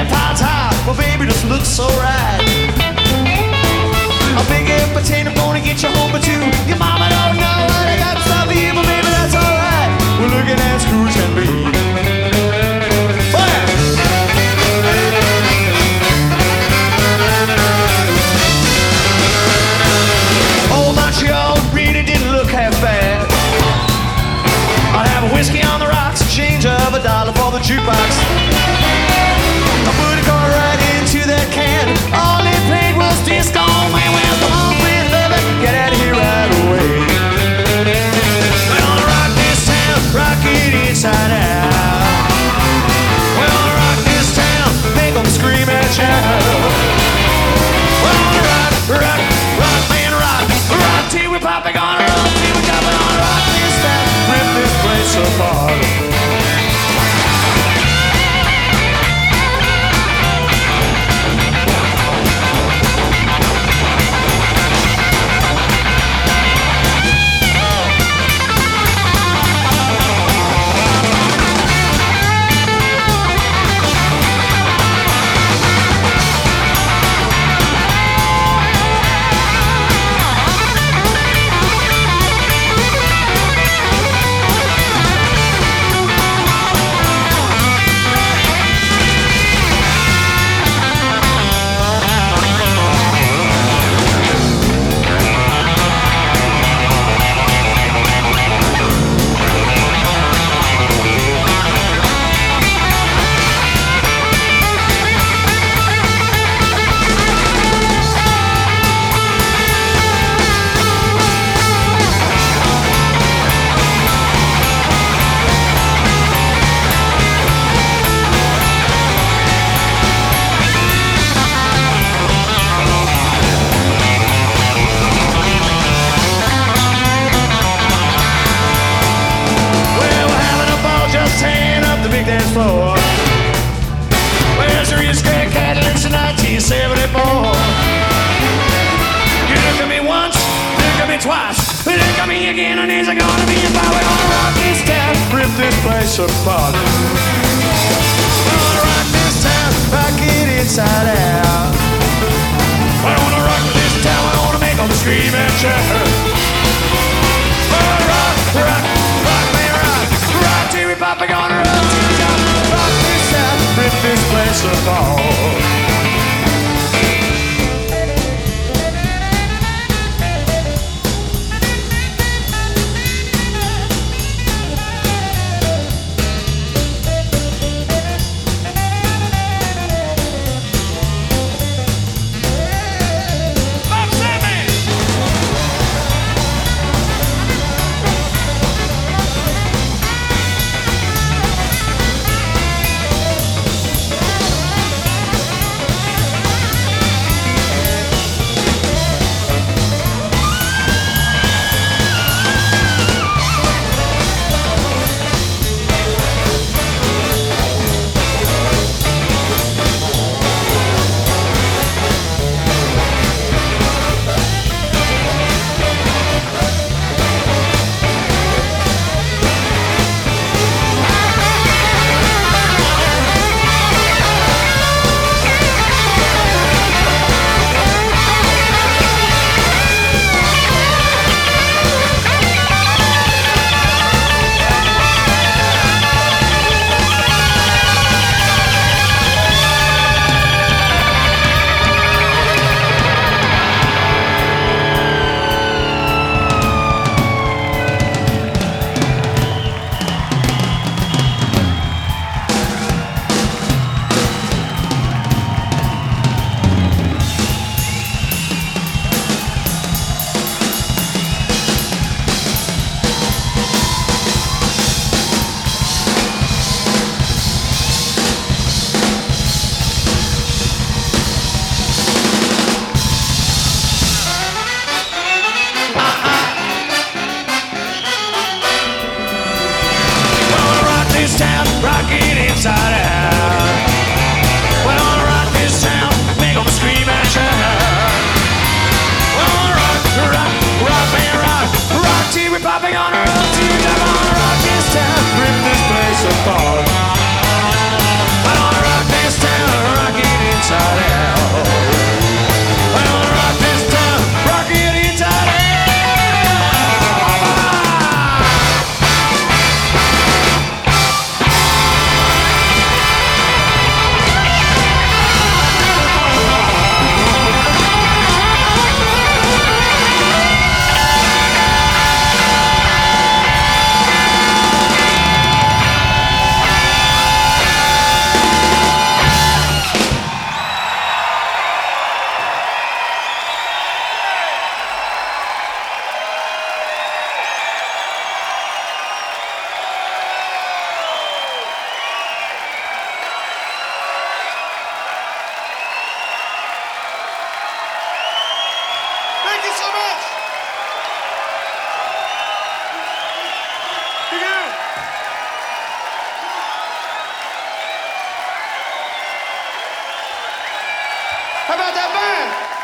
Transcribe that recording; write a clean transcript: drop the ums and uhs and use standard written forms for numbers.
AirPods high, well baby just looks so right. A big air potato gonna get you home, but your mama don't know what I got stuff for you, but baby that's alright. We're looking at Scrooge and me. Old Montreal really didn't look half bad. I'd have a whiskey on the rocks, a change of $1 for the jukebox. I put a car right into that can. All it played was disco. Man, well, come on, pretty baby, get out of here right away. We're gonna rock this town, rock it inside out. We're gonna rock this town, make them scream and shout. We're gonna rock, rock, rock, man, rock, rock till we pop it, gonna rock till we drop it, gonna rock this town, rip this place apart. Where's the real scared Catalans in 1974? You look at me once, look at me twice, look at me again, and is it gonna be a fight? We're gonna rock this town, rip this place apart. We're gonna rock this town, rock it inside out. We're gonna rock this town, we're gonna make them scream and shout. Rock, rock, rock, man, rock, rock till we pop, we're gonna rock till we drop. Rock this town, rip this place apart. How about that band?